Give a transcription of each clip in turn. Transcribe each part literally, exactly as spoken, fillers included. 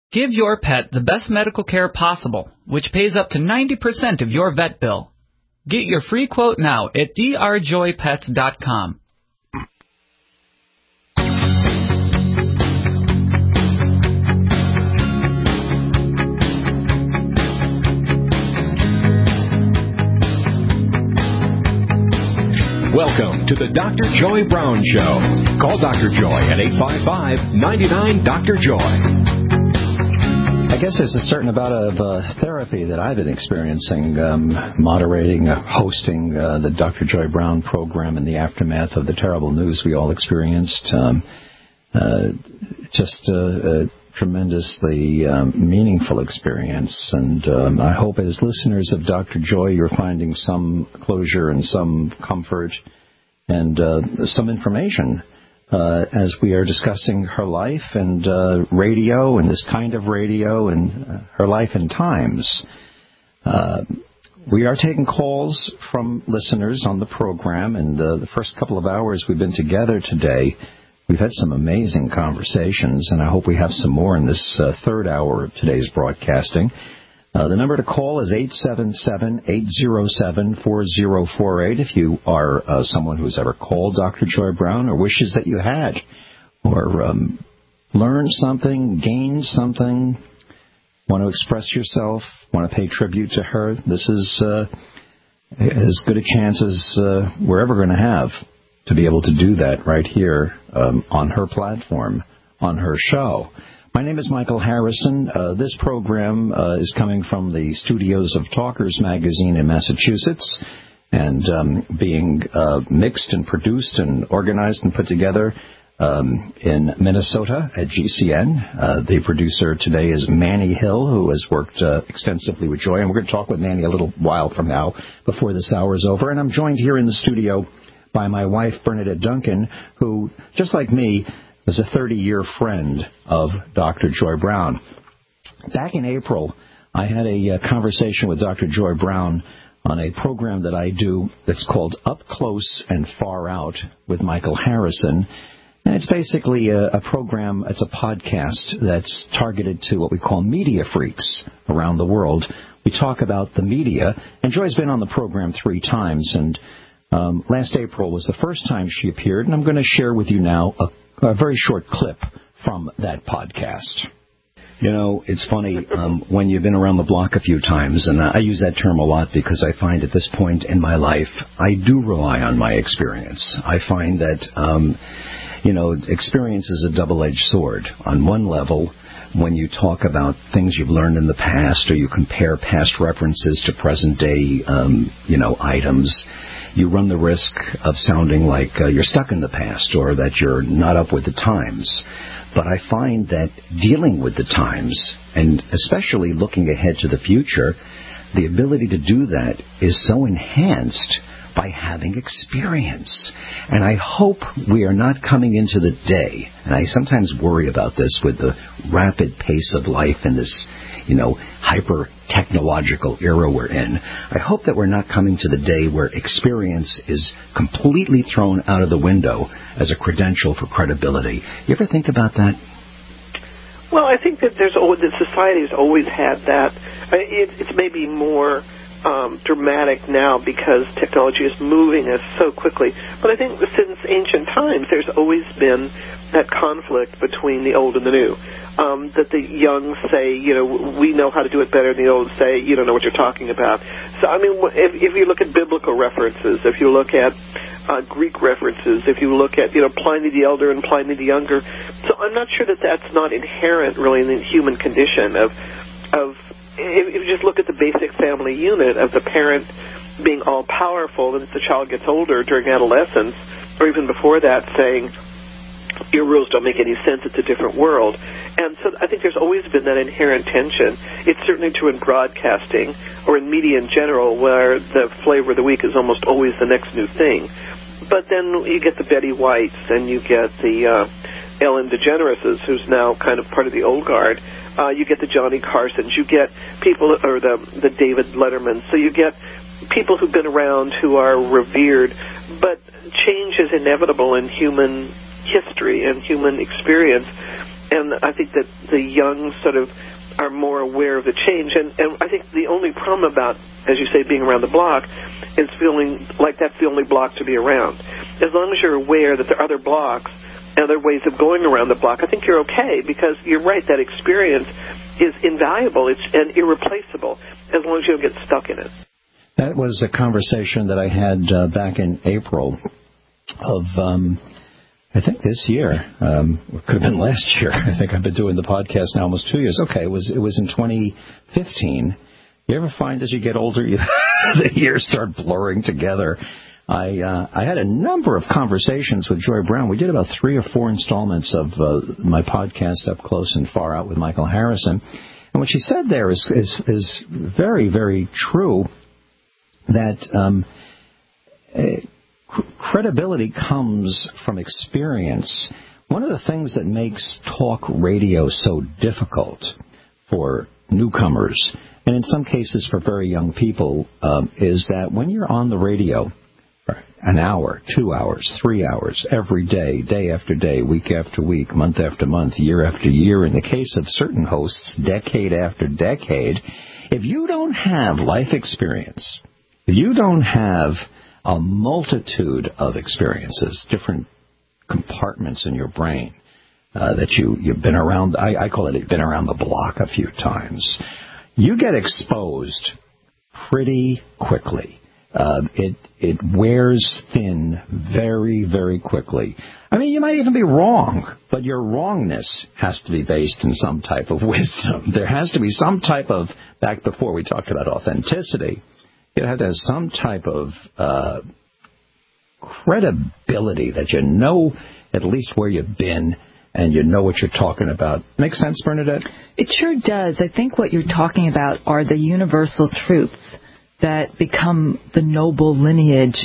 Give your pet the best medical care possible, which pays up to ninety percent of your vet bill. Get your free quote now at d r joy pets dot com. Welcome to the Doctor Joy Brown Show. Call Doctor Joy at eight five five, nine nine, Doctor Joy. I guess there's a certain amount of uh, therapy that I've been experiencing, um, moderating, uh, hosting uh, the Doctor Joy Brown program in the aftermath of the terrible news we all experienced. Um, uh, just a, a tremendously um, meaningful experience, and um, I hope as listeners of Doctor Joy you're finding some closure and some comfort and uh, some information uh, as we are discussing her life and uh, radio and this kind of radio and uh, her life and times. Uh, we are taking calls from listeners on the program, and uh, the first couple of hours we've been together today, we've had some amazing conversations, and I hope we have some more in this uh, third hour of today's broadcasting. Uh, the number to call is eight seven seven, eight zero seven, four zero four eight if you are uh, someone who's ever called Doctor Joy Brown or wishes that you had, or um, learned something, gained something, want to express yourself, want to pay tribute to her. This is uh, as good a chance as uh, we're ever going to have to be able to do that right here um, on her platform, on her show. My name is Michael Harrison. Uh, this program uh, is coming from the studios of Talkers Magazine in Massachusetts and um, being uh, mixed and produced and organized and put together um, in Minnesota at G C N. Uh, the producer today is Manny Hill, who has worked uh, extensively with Joy, and we're going to talk with Manny a little while from now before this hour is over. And I'm joined here in the studio by my wife, Bernadette Duncan, who, just like me, is a thirty-year friend of Doctor Joy Brown. Back in April, I had a uh, conversation with Doctor Joy Brown on a program that I do that's called Up Close and Far Out with Michael Harrison. And it's basically a, a program, it's a podcast that's targeted to what we call media freaks around the world. We talk about the media, and Joy's been on the program three times, and Um, last April was the first time she appeared, and I'm going to share with you now a, a very short clip from that podcast. You know, it's funny, um, when you've been around the block a few times, and I use that term a lot because I find at this point in my life, I do rely on my experience. I find that, um, you know, experience is a double-edged sword. On one level, when you talk about things you've learned in the past, or you compare past references to present-day, um, you know, items, you run the risk of sounding like uh, you're stuck in the past or that you're not up with the times. But I find that dealing with the times, and especially looking ahead to the future, the ability to do that is so enhanced by having experience. And I hope we are not coming into the day, and I sometimes worry about this with the rapid pace of life in this, you know, hyper-technological era we're in. I hope that we're not coming to the day where experience is completely thrown out of the window as a credential for credibility. You ever think about that? Well, I think that there's always, that society has always had that. It, it's maybe more um, dramatic now because technology is moving us so quickly. But I think since ancient times, there's always been that conflict between the old and the new. Um, that the young say, you know, we know how to do it better, and the old say, you don't know what you're talking about. So, I mean, if, if you look at biblical references, if you look at uh, Greek references, if you look at, you know, Pliny the Elder and Pliny the Younger, so I'm not sure that that's not inherent, really, in the human condition of, of if, if you just look at the basic family unit of the parent being all-powerful, and as the child gets older during adolescence, or even before that, saying, your rules don't make any sense, it's a different world. And so I think there's always been that inherent tension. It's certainly true in broadcasting or in media in general, where the flavor of the week is almost always the next new thing. But then you get the Betty Whites, and you get the uh, Ellen DeGenereses, who's now kind of part of the old guard. Uh, you get the Johnny Carsons. You get people, or the, the David Lettermans. So you get people who've been around who are revered. But change is inevitable in human history and human experience. and I think that the young sort of are more aware of the change. And, and I think the only problem about, as you say, being around the block is feeling like that's the only block to be around. As long as you're aware that there are other blocks and other ways of going around the block, I think you're okay, because you're right, that experience is invaluable it's, and irreplaceable as long as you don't get stuck in it. That was a conversation that I had uh, back in April of, um, I think this year. Um, it could have been last year. I think I've been doing the podcast now almost two years. Okay, it was it was in twenty fifteen. You ever find as you get older, you, the years start blurring together? I uh, I had a number of conversations with Joy Brown. We did about three or four installments of uh, my podcast, Up Close and Far Out with Michael Harrison. And what she said there is is, is very, very true, that um, uh, credibility comes from experience. One of the things that makes talk radio so difficult for newcomers, and in some cases for very young people, um, is that when you're on the radio for an hour, two hours, three hours, every day, day after day, week after week, month after month, year after year, in the case of certain hosts, decade after decade, if you don't have life experience, if you don't have a multitude of experiences, different compartments in your brain uh, that you, you've been around, I, I call it you've been around the block a few times, you get exposed pretty quickly. Uh, it it wears thin very, very quickly. I mean, you might even be wrong, but your wrongness has to be based in some type of wisdom. There has to be some type of, back before we talked about authenticity, it had to have some type of uh, credibility that you know at least where you've been and you know what you're talking about. Make sense, Bernadette? It sure does. I think what you're talking about are the universal truths that become the noble lineage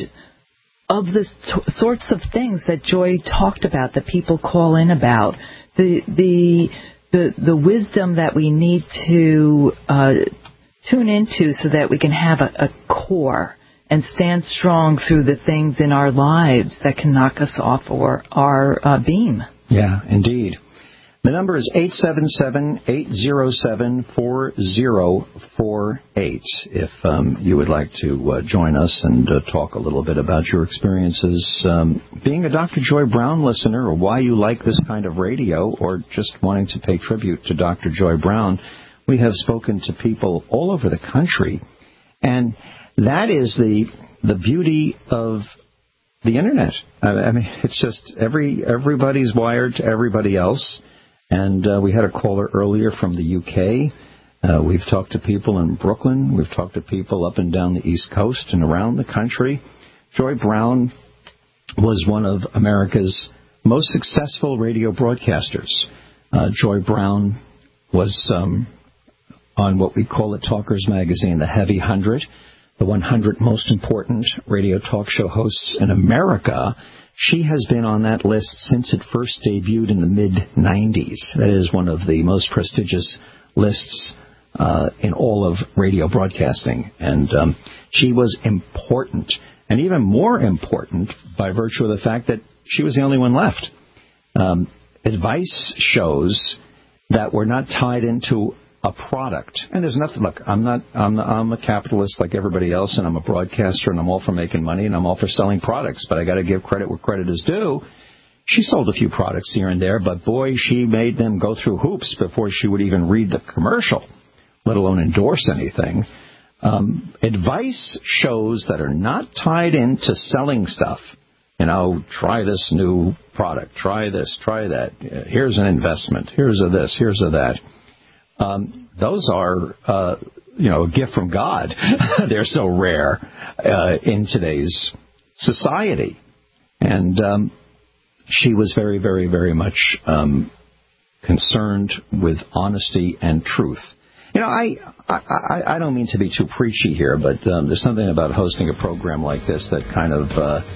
of the t- sorts of things that Joy talked about, that people call in about, the the the, the wisdom that we need to uh, tune into so that we can have a, a core and stand strong through the things in our lives that can knock us off or our uh, beam. Yeah, indeed. The number is eight seven seven, eight zero seven, four zero four eight if um, you would like to uh, join us and uh, talk a little bit about your experiences um, being a Doctor Joy Brown listener, or why you like this kind of radio, or just wanting to pay tribute to Doctor Joy Brown. We have spoken to people all over the country, and that is the the beauty of the Internet. I mean, it's just every everybody's wired to everybody else. And uh, we had a caller earlier from the U K. Uh, we've talked to people in Brooklyn. We've talked to people up and down the East Coast and around the country. Joy Brown was one of America's most successful radio broadcasters. Uh, Joy Brown was um, on what we call at Talkers Magazine, the Heavy one hundred, the one hundred most important radio talk show hosts in America. She has been on that list since it first debuted in the mid nineties. That is one of the most prestigious lists uh, in all of radio broadcasting. And um, she was important, and even more important by virtue of the fact that she was the only one left. Um, advice shows that we're not tied into a product. And there's nothing, look, I'm not, I'm, I'm a capitalist like everybody else, and I'm a broadcaster, and I'm all for making money, and I'm all for selling products, but I got to give credit where credit is due. She sold a few products here and there, but boy, she made them go through hoops before she would even read the commercial, let alone endorse anything. Um, advice shows that are not tied into selling stuff. You know, try this new product, try this, try that. Here's an investment. Here's a this, here's a that. Um, those are, uh, you know, a gift from God. They're so rare uh, in today's society. And um, she was very, very, very much um, concerned with honesty and truth. You know, I, I, I don't mean to be too preachy here, but um, there's something about hosting a program like this that kind of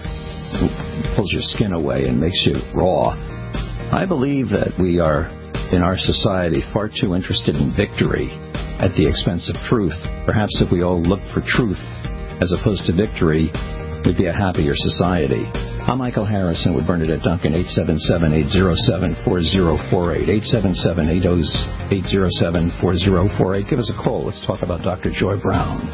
uh, pulls your skin away and makes you raw. I believe that we are, in our society, far too interested in victory at the expense of truth. Perhaps if we all looked for truth as opposed to victory, we'd be a happier society. I'm Michael Harrison with Bernadette Duncan, eight seven seven, eight zero seven, four zero four eight, eight seven seven, eight zero seven, four zero four eight. Give us a call. Let's talk about Doctor Joy Brown.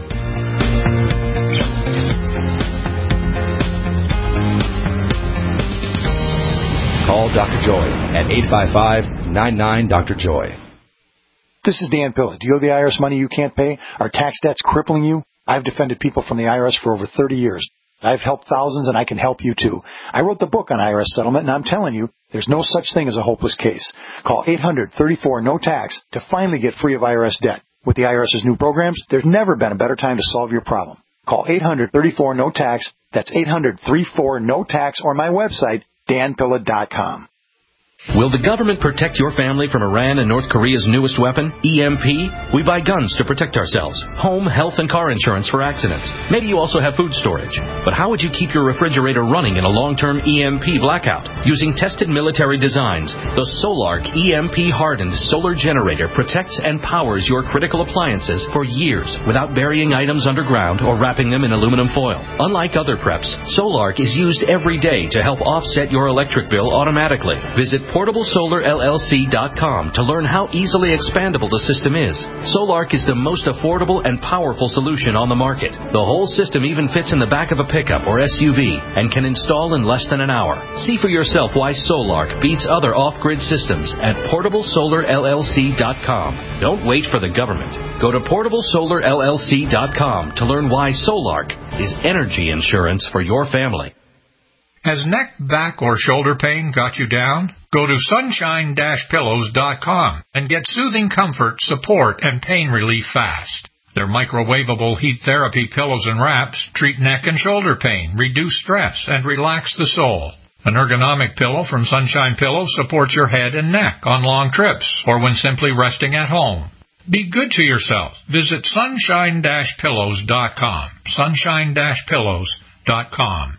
Call Doctor Joy at eight five five, nine nine, Doctor Joy. This is Dan Pilla. Do you owe the I R S money you can't pay? Are tax debts crippling you? I've defended people from the I R S for over thirty years. I've helped thousands, and I can help you, too. I wrote the book on I R S settlement, and I'm telling you, there's no such thing as a hopeless case. Call eight hundred, thirty-four, no tax to finally get free of I R S debt. With the IRS's new programs, there's never been a better time to solve your problem. Call eight hundred, thirty-four, no tax. That's eight hundred, thirty-four, no tax, or my website, dan pilla dot com. Will the government protect your family from Iran and North Korea's newest weapon, E M P? We buy guns to protect ourselves, home, health, and car insurance for accidents. Maybe you also have food storage. But how would you keep your refrigerator running in a long-term E M P blackout? Using tested military designs, the Solark E M P-hardened solar generator protects and powers your critical appliances for years without burying items underground or wrapping them in aluminum foil. Unlike other preps, Solark is used every day to help offset your electric bill automatically. Visit portable solar L L C dot com to learn how easily expandable the system is. Solark is the most affordable and powerful solution on the market. The whole system even fits in the back of a pickup or S U V and can install in less than an hour. See for yourself why Solark beats other off-grid systems at portable solar L L C dot com. Don't wait for the government. Go to portable solar L L C dot com to learn why Solark is energy insurance for your family. Has neck, back, or shoulder pain got you down? Go to sunshine dash pillows dot com and get soothing comfort, support, and pain relief fast. Their microwavable heat therapy pillows and wraps treat neck and shoulder pain, reduce stress, and relax the soul. An ergonomic pillow from Sunshine Pillows supports your head and neck on long trips or when simply resting at home. Be good to yourself. Visit sunshine dash pillows dot com. sunshine dash pillows dot com.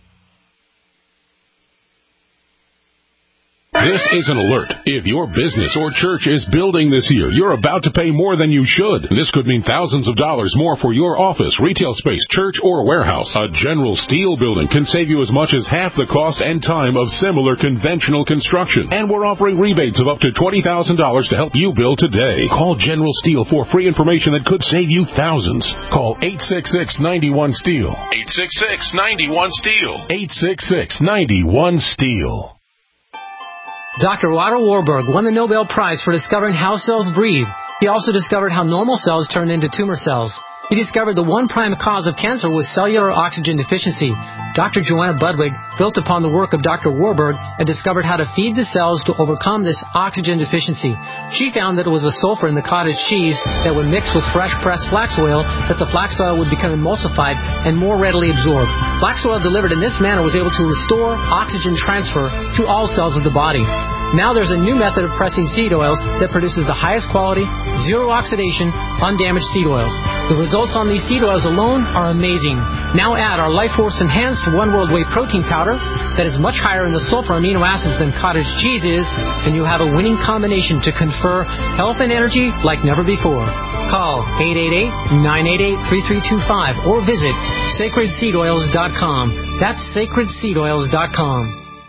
This is an alert. If your business or church is building this year, you're about to pay more than you should. This could mean thousands of dollars more for your office, retail space, church, or warehouse. A General Steel building can save you as much as half the cost and time of similar conventional construction. And we're offering rebates of up to twenty thousand dollars to help you build today. Call General Steel for free information that could save you thousands. Call eight six six, nine one, STEEL. eight six six, nine one, STEEL. eight six six, nine one, STEEL. Doctor Otto Warburg won the Nobel Prize for discovering how cells breathe. He also discovered how normal cells turn into tumor cells. He discovered the one prime cause of cancer was cellular oxygen deficiency. Doctor Joanna Budwig built upon the work of Doctor Warburg and discovered how to feed the cells to overcome this oxygen deficiency. She found that it was the sulfur in the cottage cheese that would mix with fresh pressed flax oil that the flax oil would become emulsified and more readily absorbed. Flax oil delivered in this manner was able to restore oxygen transfer to all cells of the body. Now there's a new method of pressing seed oils that produces the highest quality, zero oxidation, undamaged seed oils. The results on these seed oils alone are amazing. Now add our Life Force Enhanced One World Whey Protein Powder that is much higher in the sulfur amino acids than cottage cheese is, and you'll have a winning combination to confer health and energy like never before. Call eight eight eight, nine eight eight, three three two five or visit sacred seed oils dot com. That's sacred seed oils dot com.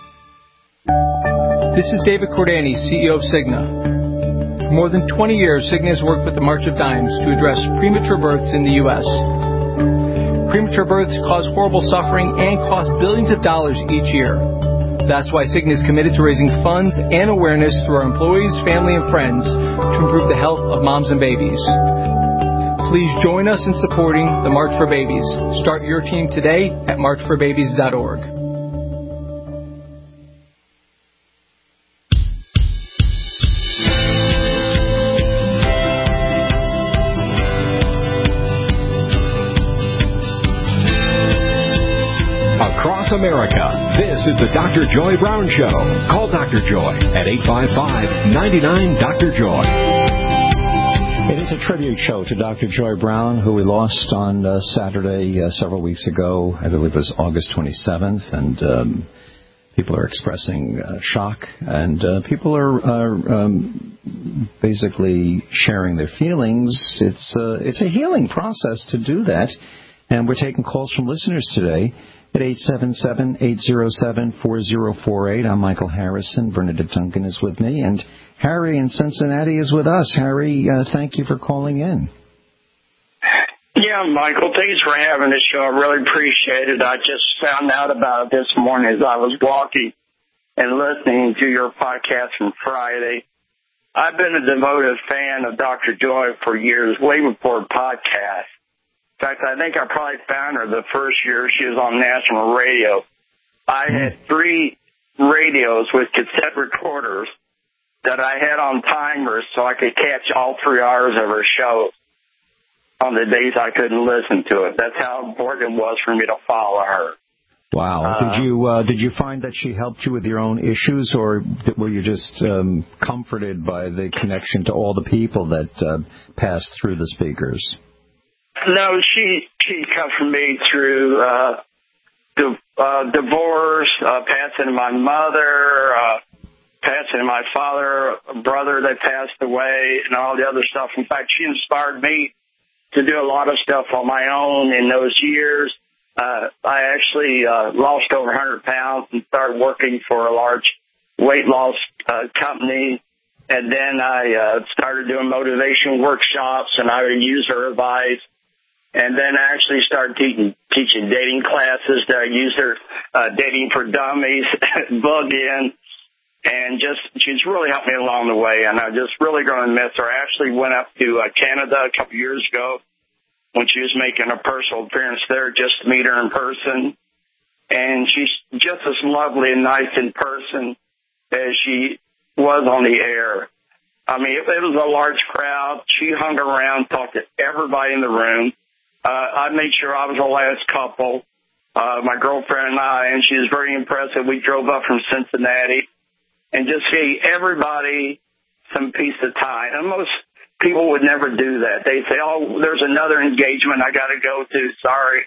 This is David Cordani, C E O of Cigna. For more than twenty years, Cigna has worked with the March of Dimes to address premature births in the U S Premature births cause horrible suffering and cost billions of dollars each year. That's why Cigna is committed to raising funds and awareness through our employees, family, and friends to improve the health of moms and babies. Please join us in supporting the March for Babies. Start your team today at march for babies dot org. America. This is the Doctor Joy Brown Show. Call Doctor Joy at eight five five, nine nine, Doctor Joy. It is a tribute show to Doctor Joy Brown, who we lost on uh, Saturday uh, several weeks ago. I believe it was August twenty-seventh, and um, people are expressing uh, shock, and uh, people are, are um, basically sharing their feelings. It's uh, it's a healing process to do that, and we're taking calls from listeners today. at eight seven seven, eight zero seven, four zero four eight. I'm Michael Harrison. Bernadette Duncan is with me, and Harry in Cincinnati is with us. Harry, uh, thank you for calling in. Yeah, Michael, thanks for having this show. I really appreciate it. I just found out about it this morning as I was walking and listening to your podcast from Friday. I've been a devoted fan of Doctor Joy for years, way before podcasts. In fact, I think I probably found her the first year she was on national radio. I had three radios with cassette recorders that I had on timers so I could catch all three hours of her show on the days I couldn't listen to it. That's how important it was for me to follow her. Wow. Uh, did you uh, did you find that she helped you with your own issues, or were you just um, comforted by the connection to all the people that uh, passed through the speakers? No, she she comforted me through uh, the uh, divorce, uh, passing my mother, uh, passing my father, a brother that passed away, and all the other stuff. In fact, she inspired me to do a lot of stuff on my own in those years. Uh, I actually uh, lost over one hundred pounds and started working for a large weight loss uh, company. And then I uh, started doing motivation workshops, and I would use her advice. And then I actually started teaching, teaching dating classes that I used her uh, Dating for Dummies book in. And just she's really helped me along the way, and I'm just really going to miss her. I actually went up to uh, Canada a couple years ago when she was making a personal appearance there, just to meet her in person. And she's just as lovely and nice in person as she was on the air. I mean, it, it was a large crowd. She hung around, talked to everybody in the room. Uh, I made sure I was the last couple, uh, my girlfriend and I, and she was very impressive. We drove up from Cincinnati and just gave everybody some piece of time. And most people would never do that. They say, oh, there's another engagement I got to go to. Sorry.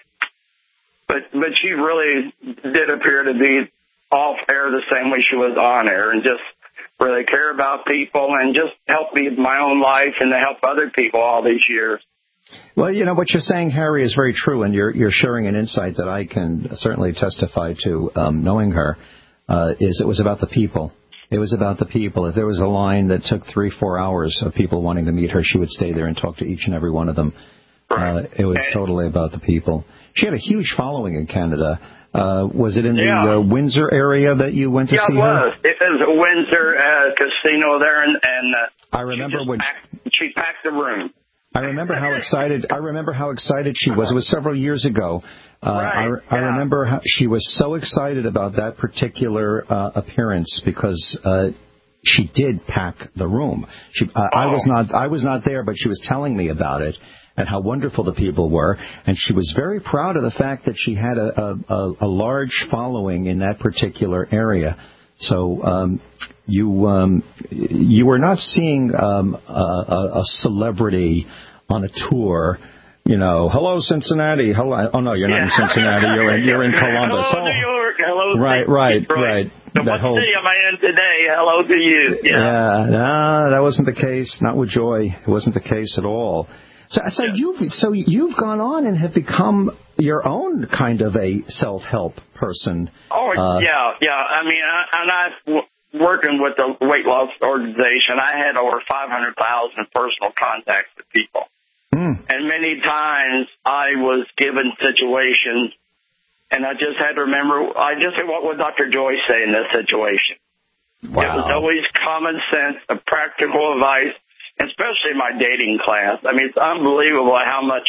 But but she really did appear to be off air the same way she was on air, and just really care about people and just help me with my own life and to help other people all these years. Well, you know, what you're saying, Harry, is very true, and you're you're sharing an insight that I can certainly testify to, um, knowing her, uh, is it was about the people. It was about the people. If there was a line that took three, four hours of people wanting to meet her, she would stay there and talk to each and every one of them. Uh, it was totally about the people. She had a huge following in Canada. Uh, was it in yeah. the uh, Windsor area that you went to yeah, see her? Yeah, it was. It was a Windsor uh, casino there, and, and uh, I remember she when packed, she packed the room. I remember how excited. I remember how excited she was. It was several years ago. Uh, right, I, I yeah. remember how she was so excited about that particular uh, appearance because uh, she did pack the room. She, uh, oh. I was not. I was not there, but she was telling me about it and how wonderful the people were. And she was very proud of the fact that she had a, a, a large following in that particular area. So um, you um, you were not seeing um, a, a celebrity on a tour. You know, hello Cincinnati. Hello. Oh no, you're not yeah. in Cincinnati. You're in you're in Columbus. Hello New York. Hello. Right, right, Detroit. right. So what whole... city am I in today? Hello to you. Yeah. yeah, no, that wasn't the case. Not with Joy. It wasn't the case at all. So, so yeah. you've so you've gone on and have become your own kind of a self-help person. Oh uh, yeah, yeah. I mean, I, and I w- working with the weight loss organization, I had over five hundred thousand personal contacts with people, mm. and many times I was given situations, and I just had to remember. I just said, what would Doctor Joy say in this situation? Wow. It was always common sense, a practical advice. Especially my dating class. I mean, it's unbelievable how much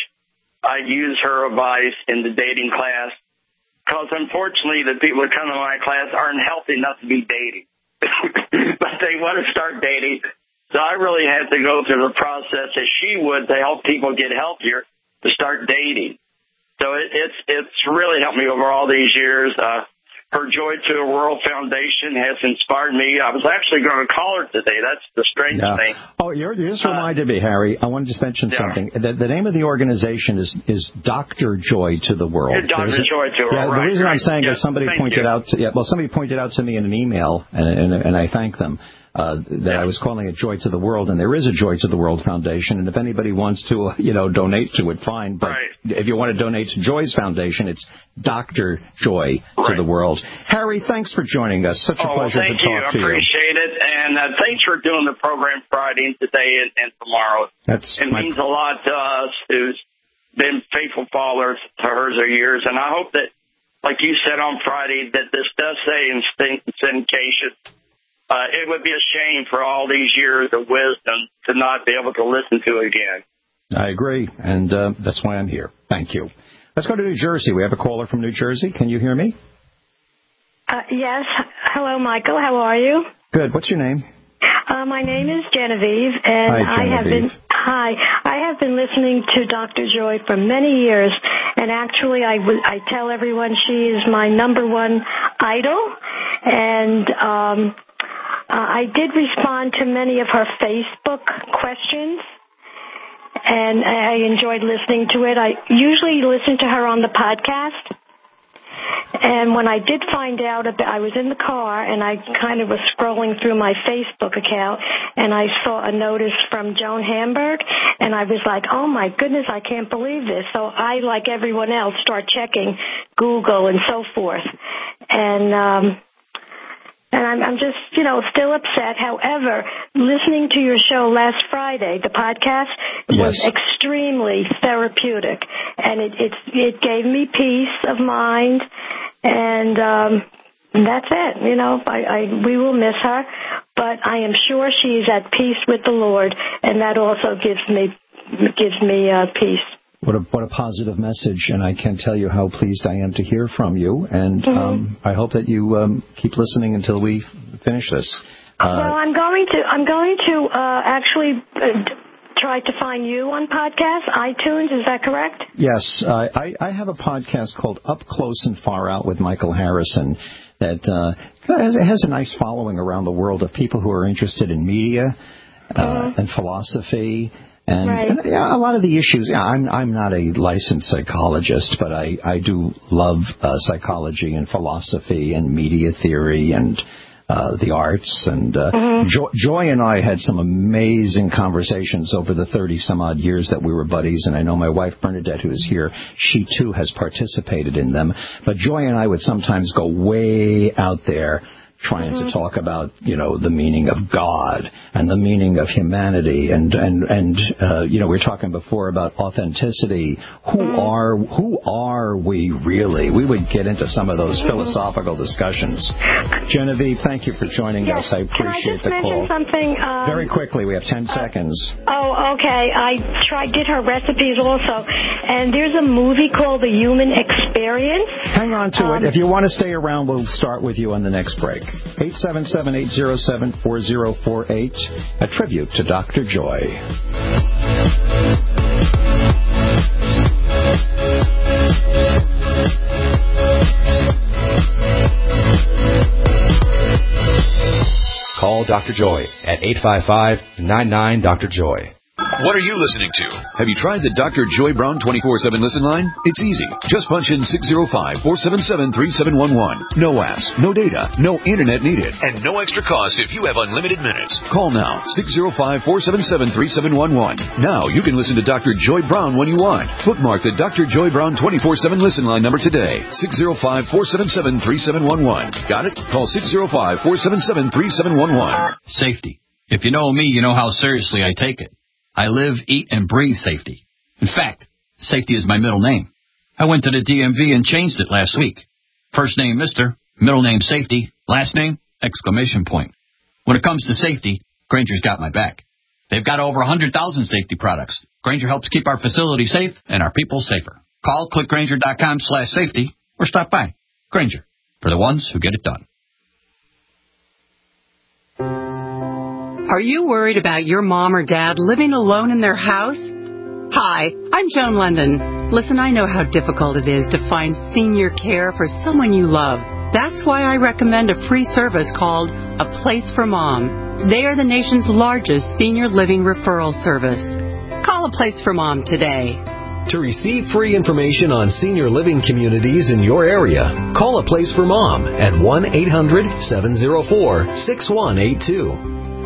I use her advice in the dating class. Because unfortunately, the people that come to my class aren't healthy enough to be dating. But they want to start dating. So I really had to go through the process as she would to help people get healthier to start dating. So it, it's it's really helped me over all these years. Uh, Her Joy to the World Foundation has inspired me. I was actually going to call her today. That's the strange yeah. thing. Oh, you're, you just reminded uh, me, Harry. I want to just mention yeah. something. The, the name of the organization is, is Doctor Joy to the World. Doctor Joy to the World. Yeah, right, the reason right. I'm saying yeah, is somebody pointed you. out. To, yeah, well, somebody pointed out to me in an email, and, and, and I thank them. uh, that I was calling it Joy to the World, and there is a Joy to the World Foundation, and if anybody wants to, uh, you know, donate to it, fine. But right. if you want to donate to Joy's foundation, it's Doctor Joy right. to the World. Harry, thanks for joining us. Such a oh, pleasure well, to talk you. to you. I appreciate it, and uh, thanks for doing the program Friday and today and, and tomorrow. That's it my... means a lot to us who's been faithful followers to hers over years, and I hope that, like you said on Friday, that this does say in syndication. Uh, it would be a shame for all these years of wisdom to not be able to listen to it again. I agree, and uh, that's why I'm here. Thank you. Let's go to New Jersey. We have a caller from New Jersey. Can you hear me? Uh, yes. Hello, Michael. How are you? Good. What's your name? Uh, my name is Genevieve, and hi, I have been hi. I have been listening to Doctor Joy for many years, and actually, I, w- I tell everyone she is my number one idol, and um, uh, I did respond to many of her Facebook questions, and I enjoyed listening to it. I usually listen to her on the podcast. And when I did find out, about, I was in the car, and I kind of was scrolling through my Facebook account, and I saw a notice from Joan Hamburg, and I was like, oh, my goodness, I can't believe this. So I, like everyone else, start checking Google and so forth. And um, and I'm, I'm just, you know, still upset. However, listening to your show last Friday, the podcast, yes. was extremely therapeutic, and it, it, it gave me peace of mind. And um, that's it. You know, I, I we will miss her, but I am sure she is at peace with the Lord, and that also gives me gives me uh, peace. What a what a positive message, and I can't tell you how pleased I am to hear from you. And mm-hmm. um, I hope that you um, keep listening until we finish this. Uh, well, I'm going to I'm going to uh, actually. Uh, try to find you on podcasts, iTunes, is that correct? Yes. Uh, I, I have a podcast called Up Close and Far Out with Michael Harrison that uh, has, has a nice following around the world of people who are interested in media uh, mm-hmm. and philosophy. And, right. and yeah, a lot of the issues, yeah, I'm, I'm not a licensed psychologist, but I, I do love uh, psychology and philosophy and media theory and Uh, the arts, and uh, mm-hmm. Joy, Joy and I had some amazing conversations over the thirty-some-odd years that we were buddies, and I know my wife, Bernadette, who is here, she, too, has participated in them. But Joy and I would sometimes go way out there trying mm-hmm. to talk about, you know, the meaning of God and the meaning of humanity. And, and, and uh, you know, we were talking before about authenticity. Who mm-hmm. are who are we really? We would get into some of those mm-hmm. philosophical discussions. Genevieve, thank you for joining yes. us. I appreciate Can I just the call. mention something? Um, Very quickly, we have ten uh, seconds. Oh, okay. I tried, did her recipes also. And there's a movie called The Human Experience. Hang on to um, it. If you want to stay around, we'll start with you on the next break. eight seven seven, eight zero seven, four zero four eight, a tribute to Doctor Joy. Call Doctor Joy at eight five five, nine nine, Doctor Joy. What are you listening to? Have you tried the Doctor Joy Brown twenty-four seven listen line? It's easy. Just punch in six zero five, four seven seven, three seven one one. No apps, no data, no internet needed, and no extra cost if you have unlimited minutes. Call now, six zero five, four seven seven, three seven one one. Now you can listen to Doctor Joy Brown when you want. Bookmark the Doctor Joy Brown twenty-four seven listen line number today, six zero five, four seven seven, three seven one one. Got it? Call six zero five, four seven seven, three seven one one. Safety. If you know me, you know how seriously I take it. I live, eat, and breathe safety. In fact, safety is my middle name. I went to the D M V and changed it last week. First name, Mister, middle name, Safety, last name, exclamation point. When it comes to safety, Grainger's got my back. They've got over one hundred thousand safety products. Grainger helps keep our facility safe and our people safer. Call clickgrainger.com slash safety or stop by. Grainger, for the ones who get it done. Are you worried about your mom or dad living alone in their house? Hi, I'm Joan London. Listen, I know how difficult it is to find senior care for someone you love. That's why I recommend a free service called A Place for Mom. They are the nation's largest senior living referral service. Call A Place for Mom today. To receive free information on senior living communities in your area, call A Place for Mom at one eight hundred, seven zero four, six one eight two.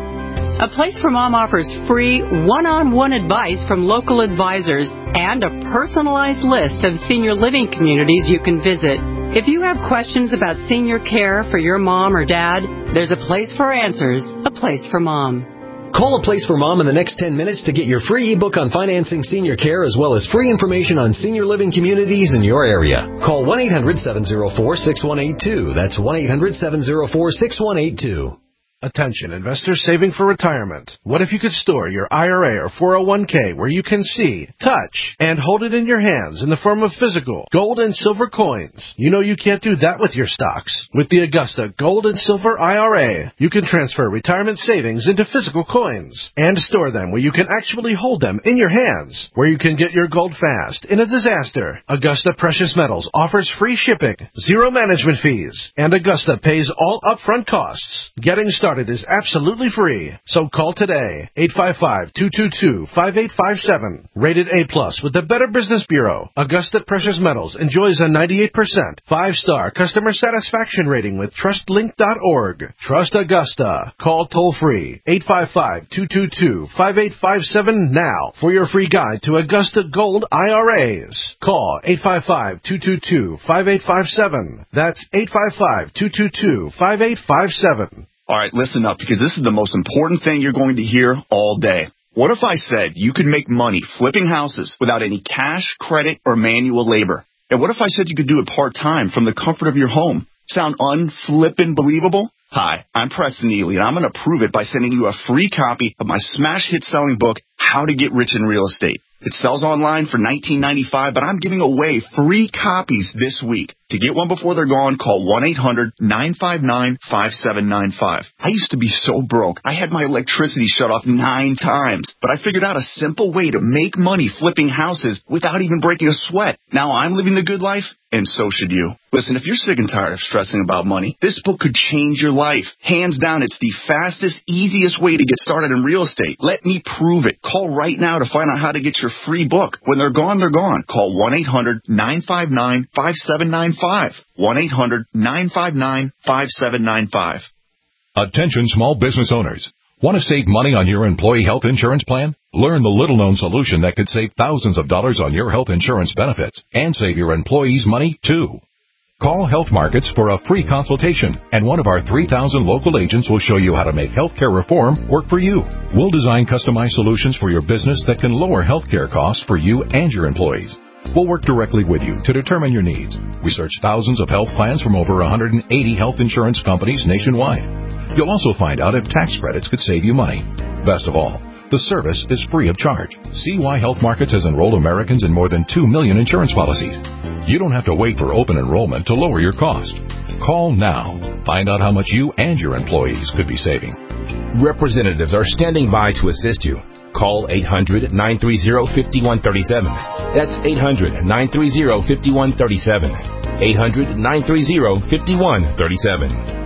A Place for Mom offers free one-on-one advice from local advisors and a personalized list of senior living communities you can visit. If you have questions about senior care for your mom or dad, there's a place for answers, a place for mom. Call A Place for Mom in the next ten minutes to get your free ebook on financing senior care as well as free information on senior living communities in your area. Call one eight hundred seven oh four six one eight two. That's one eight hundred seven oh four six one eight two. Attention, investors saving for retirement. What if you could store your I R A or four oh one k where you can see, touch, and hold it in your hands in the form of physical gold and silver coins? You know you can't do that with your stocks. With the Augusta Gold and Silver I R A, you can transfer retirement savings into physical coins and store them where you can actually hold them in your hands, where you can get your gold fast in a disaster. Augusta Precious Metals offers free shipping, zero management fees, and Augusta pays all upfront costs. Getting started is absolutely free. So call today, eight five five, two two two, five eight five seven. Rated A plus with the Better Business Bureau, Augusta Precious Metals enjoys a ninety-eight percent five-star customer satisfaction rating with trust link dot org. Trust Augusta. Call toll-free, eight five five, two two two, five eight five seven now for your free guide to Augusta Gold I R As. Call eight five five, two two two, five eight five seven. That's eight five five, two two two, five eight five seven. All right, listen up, because this is the most important thing you're going to hear all day. What if I said you could make money flipping houses without any cash, credit, or manual labor? And what if I said you could do it part-time from the comfort of your home? Sound unflippin' believable? Hi, I'm Preston Neely, and I'm going to prove it by sending you a free copy of my smash hit selling book, How to Get Rich in Real Estate. It sells online for nineteen ninety-five dollars, but I'm giving away free copies this week. To get one before they're gone, call one eight hundred, nine five nine, five seven nine five. I used to be so broke. I had my electricity shut off nine times, but I figured out a simple way to make money flipping houses without even breaking a sweat. Now I'm living the good life, and so should you. Listen, if you're sick and tired of stressing about money, this book could change your life. Hands down, it's the fastest, easiest way to get started in real estate. Let me prove it. Call right now to find out how to get your free book. When they're gone, they're gone. Call one eight hundred, nine five nine, five seven nine five. one eight hundred, nine five nine, five seven nine five. Attention small business owners. Want to save money on your employee health insurance plan? Learn the little-known solution that could save thousands of dollars on your health insurance benefits and save your employees money, too. Call Health Markets for a free consultation, and one of our three thousand local agents will show you how to make healthcare reform work for you. We'll design customized solutions for your business that can lower healthcare costs for you and your employees. We'll work directly with you to determine your needs. Research thousands of health plans from over one hundred eighty health insurance companies nationwide. You'll also find out if tax credits could save you money. Best of all, the service is free of charge. See why Health Markets has enrolled Americans in more than two million insurance policies. You don't have to wait for open enrollment to lower your cost. Call now. Find out how much you and your employees could be saving. Representatives are standing by to assist you. Call eight hundred, nine three zero, five one three seven. That's eight hundred, nine three zero, five one three seven. eight hundred, nine three zero, five one three seven.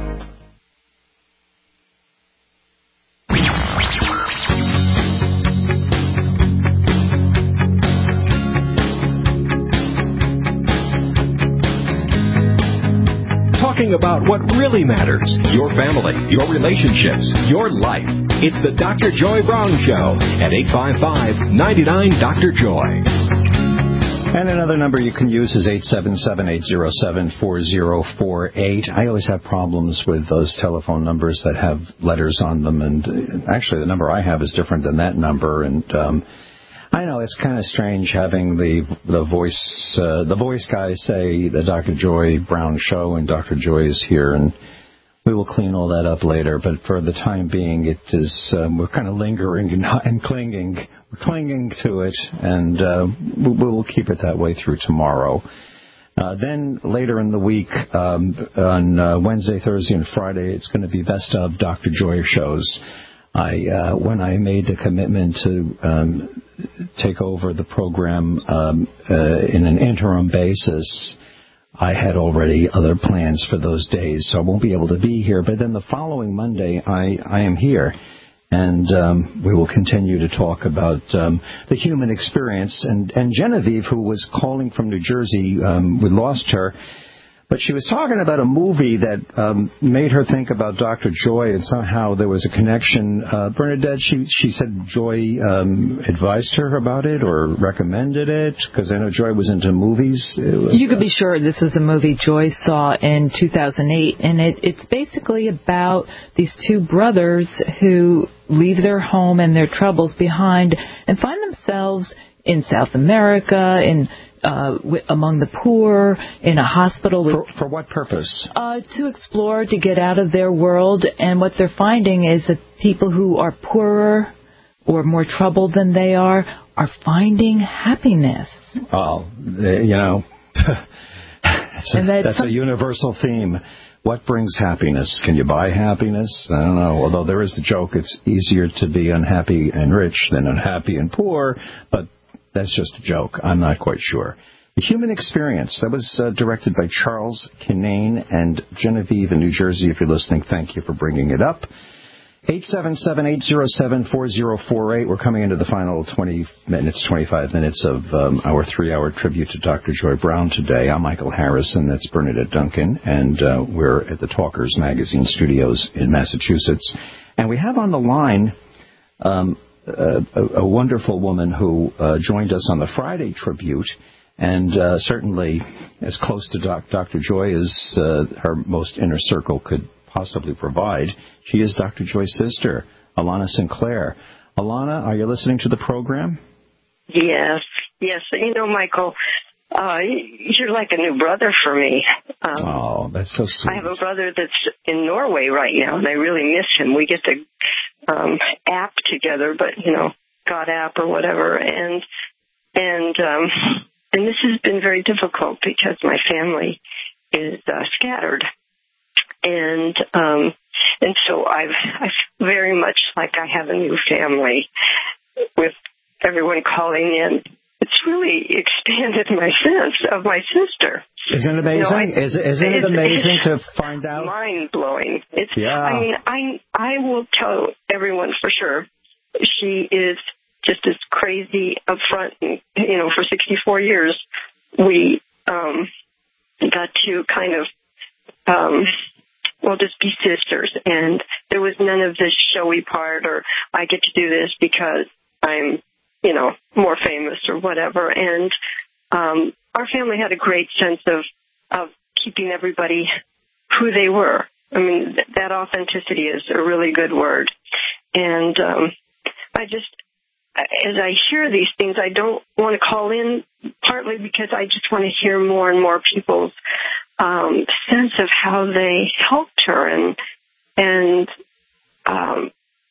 Talking about what really matters, your family, your relationships, your life. It's the Doctor Joy Brown Show at eight five five, nine nine, Doctor Joy. And another number you can use is eight seven seven, eight zero seven, four zero four eight. I always have problems with those telephone numbers that have letters on them, and actually the number I have is different than that number, and um I know it's kind of strange having the the voice uh, the voice guys say the Doctor Joy Brown Show, and Doctor Joy is here, and we will clean all that up later. But for the time being, it is um, we're kind of lingering and, and clinging, we're clinging to it, and uh, we, we will keep it that way through tomorrow. Uh, then later in the week, um, on uh, Wednesday, Thursday, and Friday, it's going to be best of Doctor Joy shows. I uh, when I made the commitment to um, take over the program um, uh, in an interim basis, I had already other plans for those days, so I won't be able to be here. But then the following Monday, I, I am here, and um, we will continue to talk about um, the human experience. And, and Genevieve, who was calling from New Jersey, um, we lost her. But she was talking about a movie that um, made her think about Doctor Joy, and somehow there was a connection. Uh, Bernadette, she she said Joy um, advised her about it or recommended it, because I know Joy was into movies. You could be sure this was a movie Joy saw in two thousand eight, and it, it's basically about these two brothers who leave their home and their troubles behind and find themselves in South America, in Uh, w- among the poor, in a hospital. With, for, for what purpose? Uh, to explore, to get out of their world. And what they're finding is that people who are poorer or more troubled than they are are finding happiness. Oh, you know, that's, a, that's, that's a universal theme. What brings happiness? Can you buy happiness? I don't know. Although there is the joke, it's easier to be unhappy and rich than unhappy and poor. But that's just a joke. I'm not quite sure. The Human Experience. That was uh, directed by Charles Kinane and Genevieve in New Jersey. If you're listening, thank you for bringing it up. eight seven seven, eight zero seven, four zero four eight. We're coming into the final twenty minutes, twenty-five minutes of um, our three-hour tribute to Doctor Joy Brown today. I'm Michael Harrison. That's Bernadette Duncan. And uh, we're at the Talkers Magazine studios in Massachusetts. And we have on the line Um, A, a wonderful woman who uh, joined us on the Friday tribute, and uh, certainly as close to Doc, Doctor Joy as uh, her most inner circle could possibly provide. She is Doctor Joy's sister, Alana Sinclair. Alana, are you listening to the program? Yes, yes. You know, Michael, uh, you're like a new brother for me. Um, oh, that's so sweet. I have a brother that's in Norway right now, and I really miss him. We get to um, app together, but, you know, God app or whatever. And, and, um, and this has been very difficult because my family is uh, scattered. And, um, and so I've, I feel very much like I have a new family with everyone calling in. It's really expanded my sense of my sister. Isn't it amazing? You know, I, Is, isn't it amazing to find out? Mind blowing. It's. Yeah. I mean, I I will tell everyone for sure. She is just as crazy up front. You know, for sixty-four years, we um, got to kind of um, well just be sisters, and there was none of this showy part or I get to do this because I'm, you know, more famous or whatever. And um, our family had a great sense of, of keeping everybody who they were. I mean, th- that authenticity is a really good word. And um, I just, as I hear these things, I don't want to call in, partly because I just want to hear more and more people's um, sense of how they helped her. And, and um,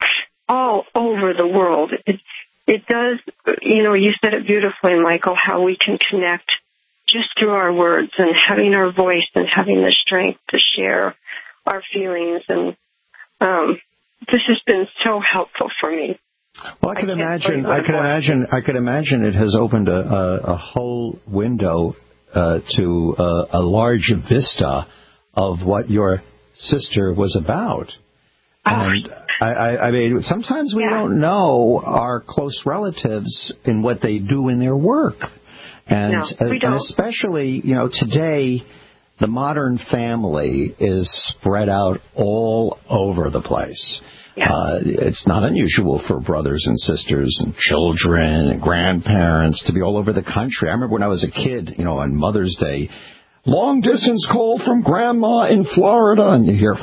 all over the world, it, It does, you know, you said it beautifully, Michael, how we can connect just through our words and having our voice and having the strength to share our feelings. And um, this has been so helpful for me. Well, I could I imagine, I could imagine, I could imagine it has opened a, a, a whole window uh, to uh, a large vista of what your sister was about. And I, I, I mean, sometimes we yeah. don't know our close relatives in what they do in their work. And, no, we don't. and especially, you know, today, the modern family is spread out all over the place. Yeah. Uh, it's not unusual for brothers and sisters and children and grandparents to be all over the country. I remember when I was a kid, you know, on Mother's Day, long distance call from Grandma in Florida, and you hear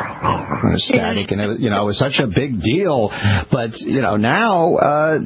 static, and it, you know, it was such a big deal. But you know, now, uh,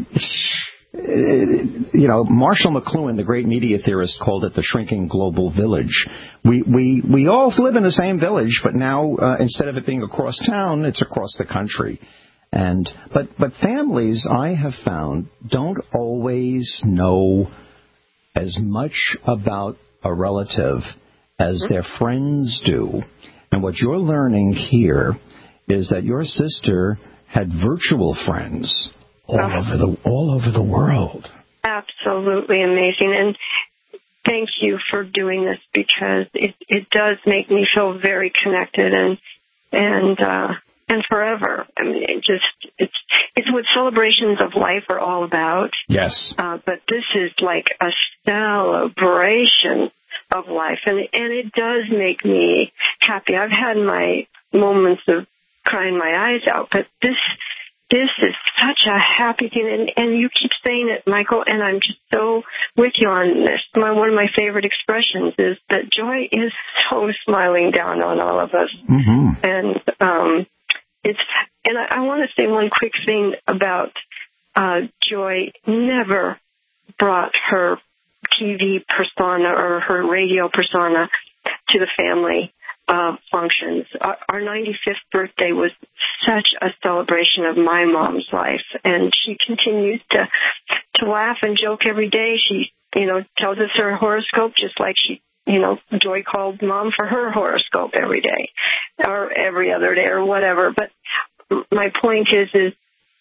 you know, Marshall McLuhan, the great media theorist, called it the shrinking global village. We we we all live in the same village, but now uh, instead of it being across town, it's across the country. And but but families, I have found, don't always know as much about a relative as their friends do. And what you're learning here is that your sister had virtual friends all oh. over the all over the world. Absolutely amazing. And thank you for doing this, because it, it does make me feel very connected and and uh, and forever. I mean, it just it's it's what celebrations of life are all about. Yes. Uh, but this is like a celebration of life, and and it does make me happy. I've had my moments of crying my eyes out, but this this is such a happy thing, and, and you keep saying it, Michael, and I'm just so with you on this. My, one of my favorite expressions is that joy is so smiling down on all of us, mm-hmm. and um, it's. And I, I want to say one quick thing about uh, Joy. Never brought her T V persona or her radio persona to the family uh, functions. Our, our ninety-fifth birthday was such a celebration of my mom's life, and she continues to to laugh and joke every day. She, you know, tells us her horoscope just like she, you know, Joy called Mom for her horoscope every day or every other day or whatever. But my point is, is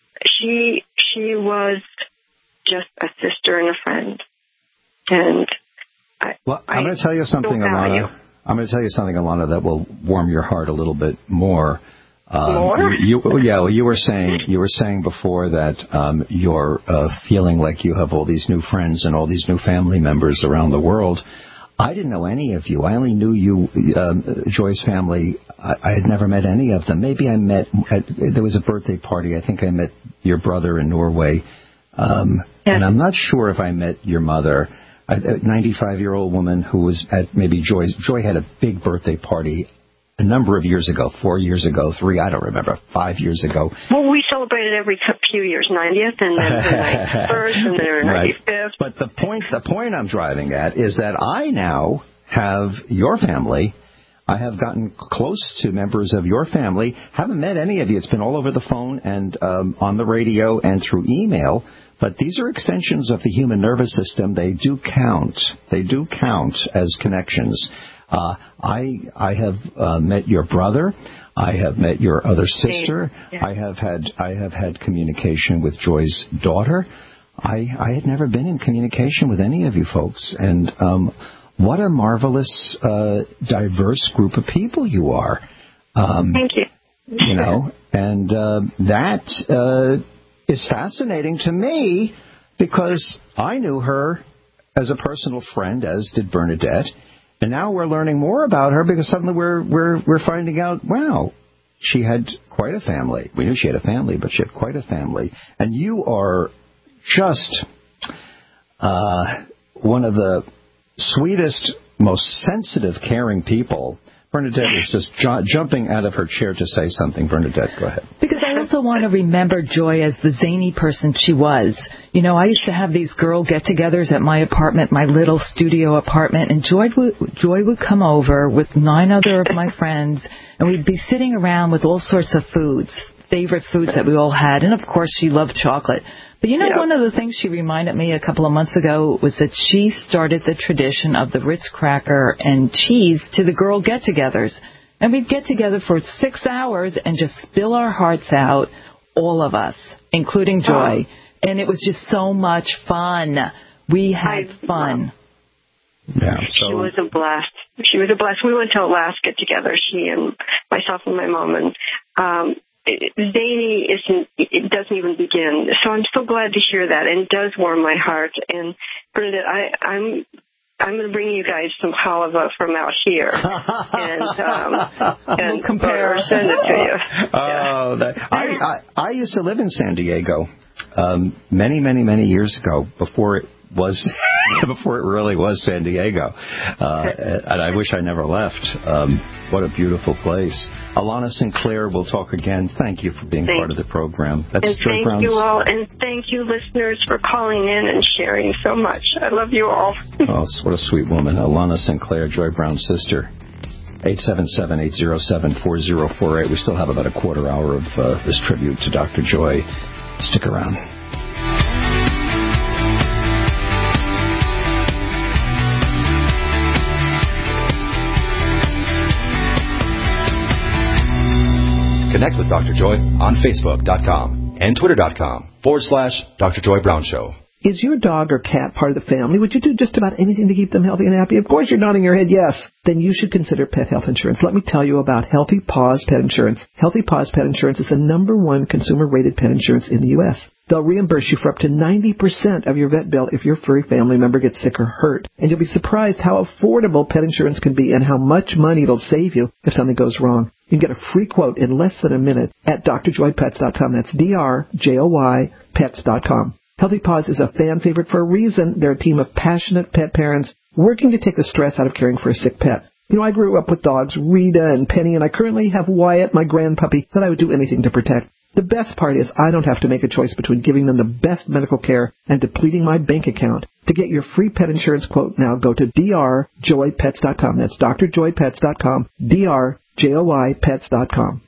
she she was just a sister and a friend. And I, well, I'm going to tell you something, Alana. I'm going to tell you something, Alana, that will warm your heart a little bit more. Um, more? You, you, yeah, well, you were saying you were saying before that um, you're uh, feeling like you have all these new friends and all these new family members around the world. I didn't know any of you. I only knew you, um, Joy's family. I, I had never met any of them. Maybe I met, at, there was a birthday party. I think I met your brother in Norway. Um, yes. And I'm not sure if I met your mother, a ninety-five-year-old woman who was at maybe Joy's. Joy had a big birthday party a number of years ago, four years ago, three, I don't remember, five years ago. Well, we celebrated every few years, ninetieth and then the ninety-first and then ninety-fifth. Right. But the point, the point I'm driving at is that I now have your family. I have gotten close to members of your family. Haven't met any of you. It's been all over the phone and um, on the radio and through email. But these are extensions of the human nervous system. They do count. They do count as connections. Uh, I I have uh, met your brother. I have met your other sister. Yeah. I have had I have had communication with Joy's daughter. I I had never been in communication with any of you folks, and um, what a marvelous, uh, diverse group of people you are. Um, Thank you. You know, and uh, that uh, is fascinating to me because I knew her as a personal friend, as did Bernadette. And now we're learning more about her because suddenly we're we're we're finding out, wow, she had quite a family. We knew she had a family, but she had quite a family. And you are just uh, one of the sweetest, most sensitive, caring people. Bernadette is just ju- jumping out of her chair to say something. Bernadette, go ahead. Because I also want to remember Joy as the zany person she was. You know, I used to have these girl get-togethers at my apartment, my little studio apartment, and Joy would, Joy would come over with nine other of my friends, and we'd be sitting around with all sorts of foods, favorite foods that we all had, and of course she loved chocolate. But you know, yeah. One of the things she reminded me a couple of months ago was that she started the tradition of the Ritz cracker and cheese to the girl get-togethers. And we'd get together for six hours and just spill our hearts out, all of us, including Joy. Oh. And it was just so much fun. We had I, fun. Yeah, so. She was a blast. She was a blast. We went to Alaska together, she and myself and my mom, and um, zany isn't, it doesn't even begin. So I'm so glad to hear that, and it does warm my heart. And Bernadette, I, I'm I'm going to bring you guys some halava from out here, and um, and we'll compare. Or send it to you. Oh, that, I, I I used to live in San Diego um, many many many years ago before it was before it really was San Diego, uh, and I wish I never left. Um, what a beautiful place. Alana Sinclair, we'll talk again. Thank you for being thank part of the program. That's and Joy thank Brown's. you all, and thank you listeners for calling in and sharing so much. I love you all. Oh, what a sweet woman. Alana Sinclair, Joy Brown's sister. eight seven seven, eight zero seven, four zero four eight. We still have about a quarter hour of uh, this tribute to Doctor Joy. Stick around. Connect with Doctor Joy on Facebook dot com and Twitter dot com forward slash Doctor Joy Brown Show. Is your dog or cat part of the family? Would you do just about anything to keep them healthy and happy? Of course, you're nodding your head yes. Then you should consider pet health insurance. Let me tell you about Healthy Paws Pet Insurance. Healthy Paws Pet Insurance is the number one consumer-rated pet insurance in the U S They'll reimburse you for up to ninety percent of your vet bill if your furry family member gets sick or hurt. And you'll be surprised how affordable pet insurance can be and how much money it'll save you if something goes wrong. You can get a free quote in less than a minute at d r joy pets dot com. That's D R J O Y pets dot com. Healthy Paws is a fan favorite for a reason. They're a team of passionate pet parents working to take the stress out of caring for a sick pet. You know, I grew up with dogs, Rita and Penny, and I currently have Wyatt, my grandpuppy, that I would do anything to protect. The best part is I don't have to make a choice between giving them the best medical care and depleting my bank account. To get your free pet insurance quote now, go to d r joy pets dot com. That's d r joy pets dot com, D R J O Y pets dot com.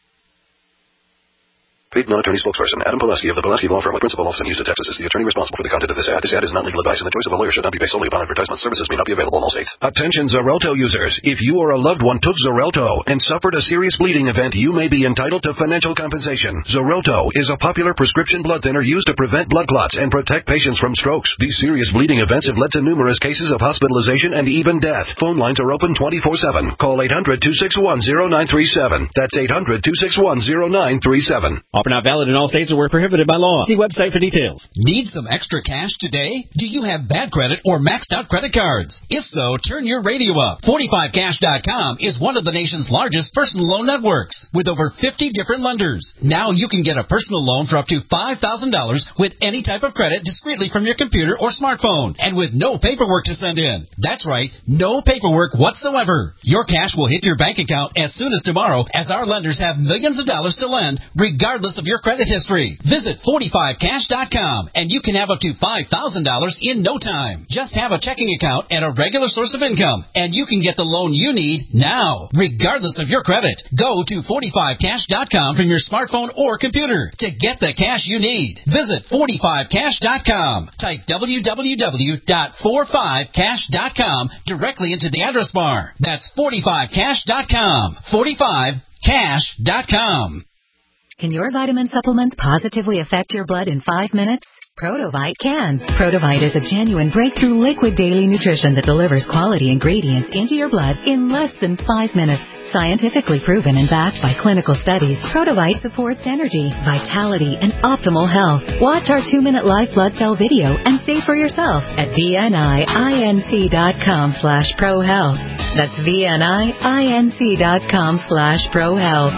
Paid non-attorney spokesperson Adam Pulaski of the Pulaski Law Firm with principal office in Houston, Texas is the attorney responsible for the content of this ad. This ad is not legal advice, and the choice of a lawyer should not be based solely upon advertisement. Services may not be available in all states. Attention Xarelto users. If you or a loved one took Xarelto and suffered a serious bleeding event, you may be entitled to financial compensation. Xarelto is a popular prescription blood thinner used to prevent blood clots and protect patients from strokes. These serious bleeding events have led to numerous cases of hospitalization and even death. Phone lines are open twenty-four seven. Call eight hundred, two six one, zero nine three seven. That's eight hundred, two six one, zero nine three seven. Offer not valid in all states or were prohibited by law. See website for details. Need some extra cash today? Do you have bad credit or maxed out credit cards? If so, turn your radio up. forty-five cash dot com is one of the nation's largest personal loan networks with over fifty different lenders. Now you can get a personal loan for up to five thousand dollars with any type of credit discreetly from your computer or smartphone and with no paperwork to send in. That's right, no paperwork whatsoever. Your cash will hit your bank account as soon as tomorrow, as our lenders have millions of dollars to lend regardless of your credit history. Visit forty-five cash dot com and you can have up to five thousand dollars in no time. Just have a checking account and a regular source of income, and you can get the loan you need now, regardless of your credit. Go to forty-five cash dot com from your smartphone or computer to get the cash you need. Visit forty-five cash dot com. Type w w w dot forty-five cash dot com directly into the address bar. That's forty-five cash dot com. forty-five cash dot com. Can your vitamin supplements positively affect your blood in five minutes? Protovite can. Protovite is a genuine breakthrough liquid daily nutrition that delivers quality ingredients into your blood in less than five minutes. Scientifically proven and backed by clinical studies, Protovite supports energy, vitality, and optimal health. Watch our two-minute live blood cell video and see for yourself at V N I I N C dot com slash pro health. That's V N I I N C dot com slash pro health.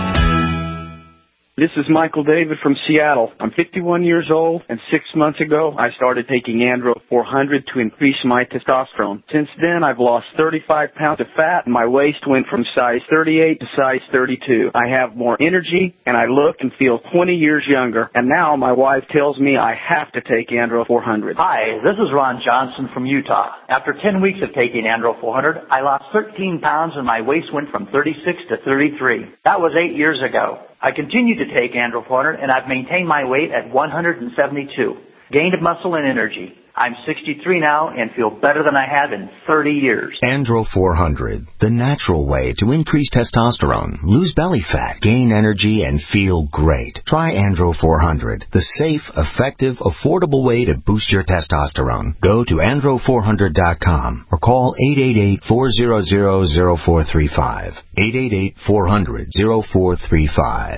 This is Michael David from Seattle. I'm fifty-one years old, and six months ago, I started taking Andro four hundred to increase my testosterone. Since then, I've lost thirty-five pounds of fat, and my waist went from size thirty-eight to size thirty-two. I have more energy, and I look and feel twenty years younger, and now my wife tells me I have to take Andro four hundred. Hi, this is Ron Johnson from Utah. After ten weeks of taking Andro four hundred, I lost thirteen pounds, and my waist went from thirty-six to thirty-three. That was eight years ago. I continue to take Andro four hundred, and I've maintained my weight at one hundred seventy-two. Gained muscle and energy. I'm sixty-three now and feel better than I have in thirty years. Andro four hundred, the natural way to increase testosterone, lose belly fat, gain energy, and feel great. Try Andro four hundred, the safe, effective, affordable way to boost your testosterone. Go to andro four hundred dot com or call eight eight eight, four hundred, zero four three five. eight eight eight, four hundred, zero four three five.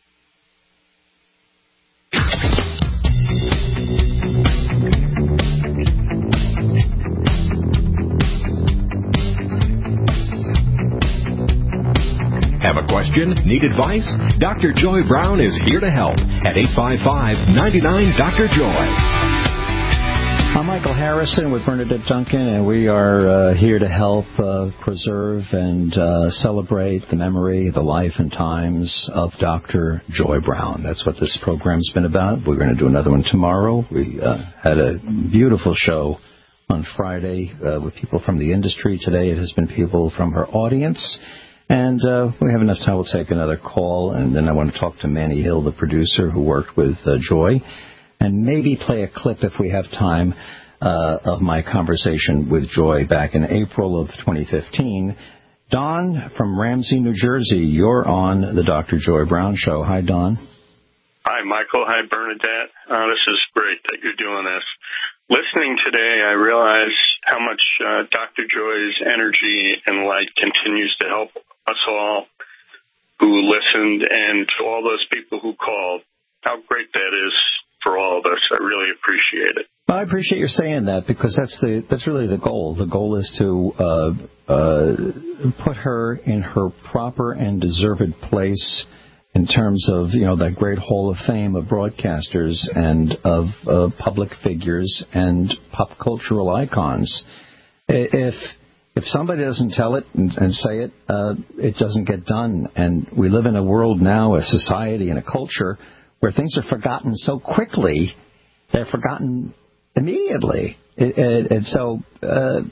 Have a question? Need advice? Doctor Joy Brown is here to help at eight five five, nine nine, Doctor Joy. I'm Michael Harrison with Bernadette Duncan, and we are uh, here to help uh, preserve and uh, celebrate the memory, the life and times of Doctor Joy Brown. That's what this program's been about. We're going to do another one tomorrow. We uh, had a beautiful show on Friday uh, with people from the industry. Today it has been people from her audience. And uh, we have enough time. We'll take another call, and then I want to talk to Manny Hill, the producer who worked with uh, Joy, and maybe play a clip, if we have time, uh, of my conversation with Joy back in April of twenty fifteen. Don from Ramsey, New Jersey, you're on the Doctor Joy Brown Show. Hi, Don. Hi, Michael. Hi, Bernadette. Uh, this is great that you're doing this. Listening today, I realize how much uh, Doctor Joy's energy and light continues to help us all who listened, and to all those people who called, how great that is for all of us. I really appreciate it. Well, I appreciate your saying that, because that's the that's really the goal. The goal is to uh, uh, put her in her proper and deserved place in terms of, you know, that great hall of fame of broadcasters and of uh, public figures and pop cultural icons. If if somebody doesn't tell it and, and say it, uh, it doesn't get done. And we live in a world now, a society and a culture where things are forgotten so quickly, they're forgotten immediately. It, it, and so uh,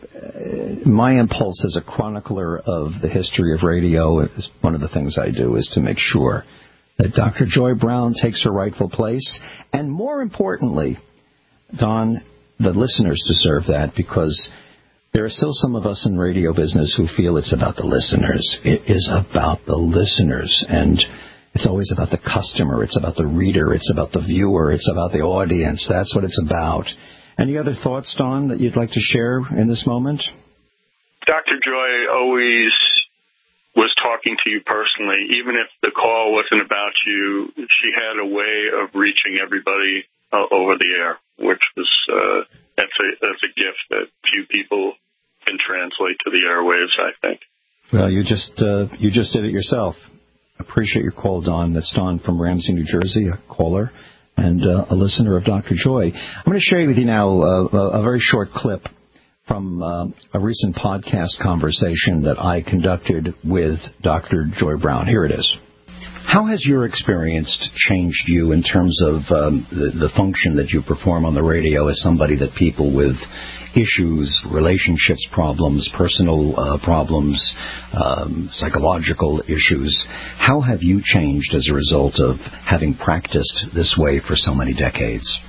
my impulse as a chronicler of the history of radio, is one of the things I do, is to make sure that Doctor Joy Brown takes her rightful place. And more importantly, Don, the listeners deserve that, because there are still some of us in radio business who feel it's about the listeners. It is about the listeners. And it's always about the customer. It's about the reader. It's about the viewer. It's about the audience. That's what it's about. Any other thoughts, Don, that you'd like to share in this moment? Doctor Joy always was talking to you personally. Even if the call wasn't about you, she had a way of reaching everybody uh, over the air, which was uh, that's a that's a gift that few people can translate to the airwaves, I think. Well, you just uh, you just did it yourself. Appreciate your call, Don. That's Don from Ramsey, New Jersey, a caller and uh, a listener of Doctor Joy. I'm going to share with you now uh, a, a very short clip from uh, a recent podcast conversation that I conducted with Doctor Joy Brown. Here it is. How has your experience changed you in terms of um, the, the function that you perform on the radio as somebody that people with issues, relationships problems, personal uh, problems, um, psychological issues, how have you changed as a result of having practiced this way for so many decades?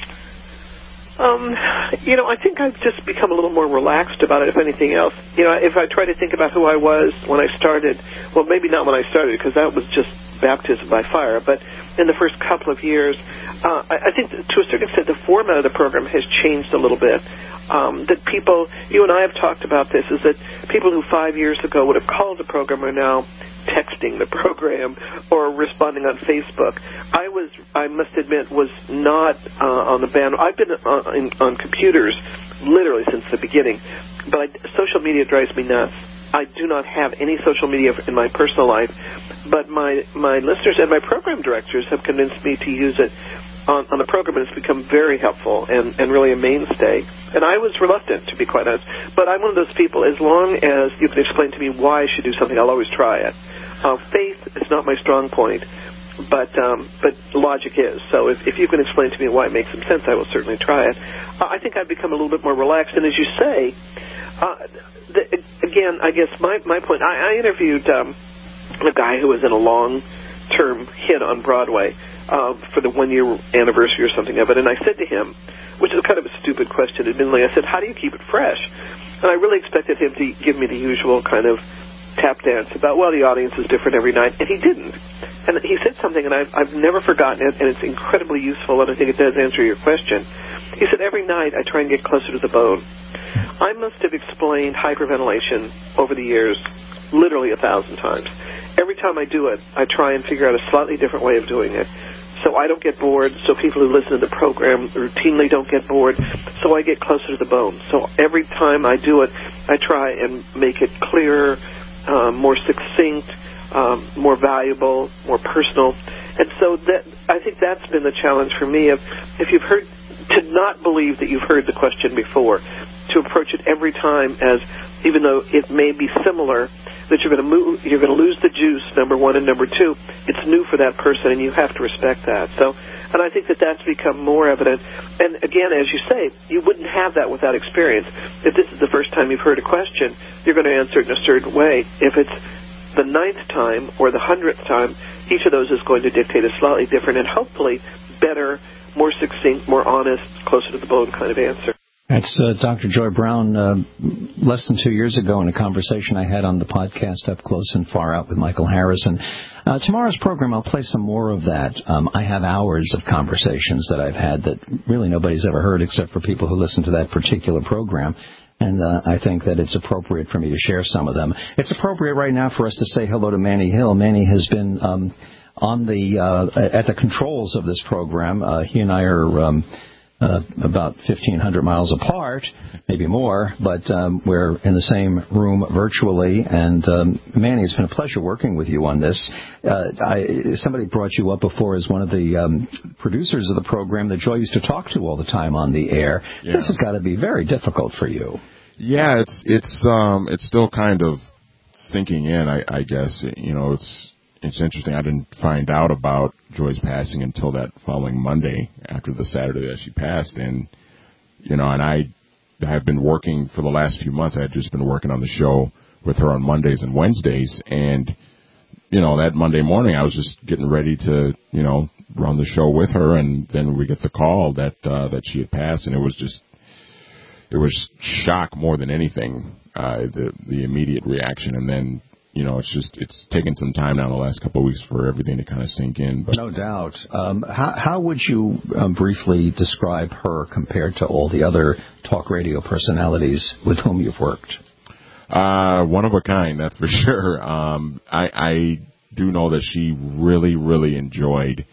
Um, you know, I think I've just become a little more relaxed about it, if anything else. You know, if I try to think about who I was when I started, well, maybe not when I started, because that was just baptism by fire, but in the first couple of years, uh, I, I think that to a certain extent the format of the program has changed a little bit. Um, that people, you and I have talked about this, is that people who five years ago would have called the program are now texting the program or responding on Facebook. I was, I must admit, was not uh, on the band. I've been on, in, on computers literally since the beginning, but I, social media drives me nuts. I do not have any social media in my personal life, but my, my listeners and my program directors have convinced me to use it on, on the program, and it's become very helpful and, and really a mainstay. And I was reluctant, to be quite honest, but I'm one of those people, as long as you can explain to me why I should do something, I'll always try it. Uh, faith is not my strong point, but um, but logic is. So if, if you can explain to me why it makes some sense, I will certainly try it. Uh, I think I've become a little bit more relaxed, and as you say, uh, the, again, I guess my, my point, I, I interviewed um, a guy who was in a long-term hit on Broadway uh, for the one-year anniversary or something of it, and I said to him, which is kind of a stupid question, admittedly, I said, how do you keep it fresh? And I really expected him to give me the usual kind of tap dance about, well, the audience is different every night, and he didn't. And he said something, and I've, I've never forgotten it, and it's incredibly useful, and I think it does answer your question. He said, every night I try and get closer to the bone. I must have explained hyperventilation over the years literally a thousand times. Every time I do it, I try and figure out a slightly different way of doing it, so I don't get bored, so people who listen to the program routinely don't get bored, so I get closer to the bone. So every time I do it, I try and make it clearer, um, more succinct, um, more valuable, more personal. And so that I think that's been the challenge for me, of if you've heard, to not believe that you've heard the question before, to approach it every time as, even though it may be similar, that you're going to move, you're going to lose the juice, number one, and number two, it's new for that person, and you have to respect that. So, and I think that that's become more evident. And again, as you say, you wouldn't have that without experience. If this is the first time you've heard a question, you're going to answer it in a certain way. If it's the ninth time or the hundredth time, each of those is going to dictate a slightly different and hopefully better, more succinct, more honest, closer to the bone kind of answer. That's uh, Doctor Joy Brown, uh, less than two years ago in a conversation I had on the podcast Up Close and Far Out with Michael Harrison. Uh, tomorrow's program, I'll play some more of that. Um, I have hours of conversations that I've had that really nobody's ever heard except for people who listen to that particular program. And uh, I think that it's appropriate for me to share some of them. It's appropriate right now for us to say hello to Manny Hill. Manny has been um, on the uh, at the controls of this program. Uh, he and I are um, uh, about fifteen hundred miles apart, maybe more, but um, we're in the same room virtually. And um, Manny, it's been a pleasure working with you on this. Uh, I, somebody brought you up before as one of the um, producers of the program that Joy used to talk to all the time on the air. Yeah. This has got to be very difficult for you. Yeah, it's it's um, it's still kind of sinking in, I, I guess. You know, it's it's interesting. I didn't find out about Joy's passing until that following Monday after the Saturday that she passed. And, you know, and I have been working for the last few months. I had just been working on the show with her on Mondays and Wednesdays. And, you know, that Monday morning I was just getting ready to, you know, run the show with her. And then we get the call that uh, that she had passed. And it was just, it was shock more than anything, uh, the, the immediate reaction. And then, you know, it's just, it's taken some time now in the last couple of weeks for everything to kind of sink in. But no doubt. Um, how, how would you um, briefly describe her compared to all the other talk radio personalities with whom you've worked? Uh, one of a kind, that's for sure. Um, I, I do know that she really, really enjoyed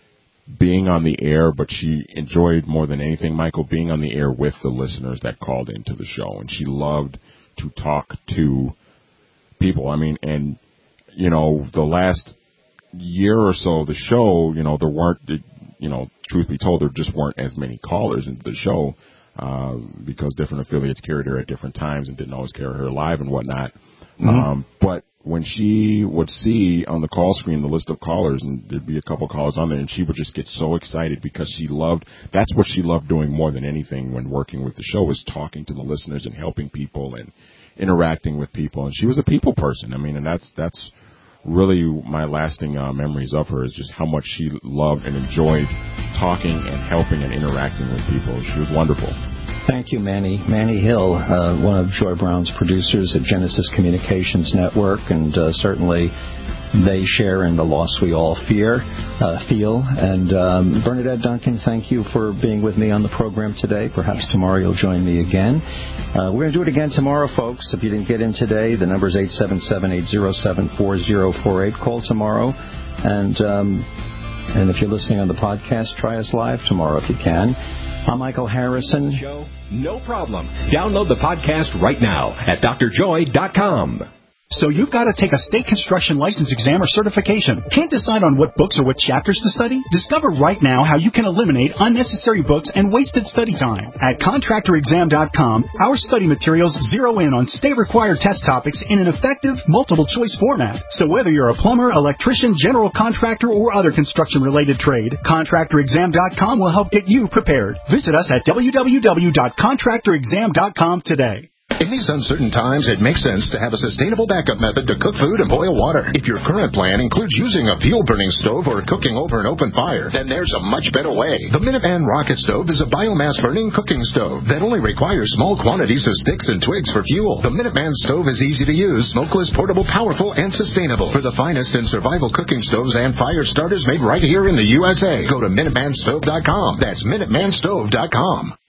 being on the air, but she enjoyed more than anything, Michael, being on the air with the listeners that called into the show. And she loved to talk to people. I mean, and, you know, the last year or so of the show, you know, there weren't, you know, truth be told, there just weren't as many callers into the show uh, because different affiliates carried her at different times and didn't always carry her live and whatnot. Mm-hmm. Um, but when she would see on the call screen the list of callers, and there'd be a couple callers on there, and she would just get so excited because she loved, that's what she loved doing more than anything when working with the show, was talking to the listeners and helping people and interacting with people. And she was a people person. I mean, and that's that's really my lasting uh, memories of her, is just how much she loved and enjoyed talking and helping and interacting with people. She was wonderful. Thank you, Manny. Manny Hill, uh, one of Joy Brown's producers at Genesis Communications Network, and uh, certainly they share in the loss we all fear, uh, feel. And um, Bernadette Duncan, thank you for being with me on the program today. Perhaps tomorrow you'll join me again. Uh, we're going to do it again tomorrow, folks. If you didn't get in today, the number is eight seven seven, eight zero seven, four zero four eight. Call tomorrow. And, um, and if you're listening on the podcast, try us live tomorrow if you can. I'm Michael Harrison. Show, no problem. Download the podcast right now at D R joy dot com. So you've got to take a state construction license exam or certification. Can't decide on what books or what chapters to study? Discover right now how you can eliminate unnecessary books and wasted study time. At contractor exam dot com, our study materials zero in on state-required test topics in an effective, multiple-choice format. So whether you're a plumber, electrician, general contractor, or other construction-related trade, contractor exam dot com will help get you prepared. Visit us at w w w dot contractor exam dot com today. In these uncertain times, it makes sense to have a sustainable backup method to cook food and boil water. If your current plan includes using a fuel-burning stove or cooking over an open fire, then there's a much better way. The Minuteman Rocket Stove is a biomass-burning cooking stove that only requires small quantities of sticks and twigs for fuel. The Minuteman Stove is easy to use, smokeless, portable, powerful, and sustainable. For the finest in survival cooking stoves and fire starters made right here in the U S A, go to minuteman stove dot com. That's minuteman stove dot com.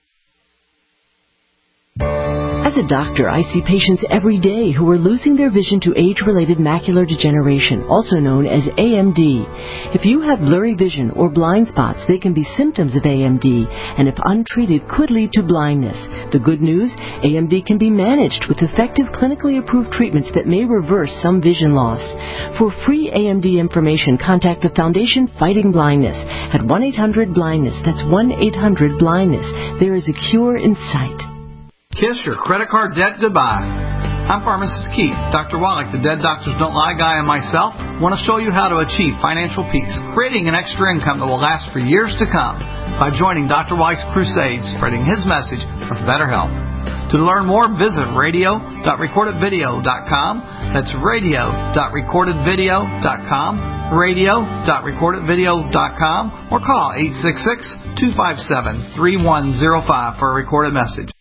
As a doctor, I see patients every day who are losing their vision to age-related macular degeneration, also known as A M D. If you have blurry vision or blind spots, they can be symptoms of A M D, and if untreated, could lead to blindness. The good news, A M D can be managed with effective clinically approved treatments that may reverse some vision loss. For free A M D information, contact the Foundation Fighting Blindness at one eight hundred blindness. That's one eight hundred blindness. There is a cure in sight. Kiss your credit card debt goodbye. I'm Pharmacist Keith. Doctor Wallach, the Dead Doctors Don't Lie guy, and myself want to show you how to achieve financial peace, creating an extra income that will last for years to come by joining Doctor Wallach's crusade, spreading his message of better health. To learn more, visit radio dot recorded video dot com. That's radio dot recorded video dot com, radio dot recorded video dot com, or call eight six six, two five seven, three one zero five for a recorded message.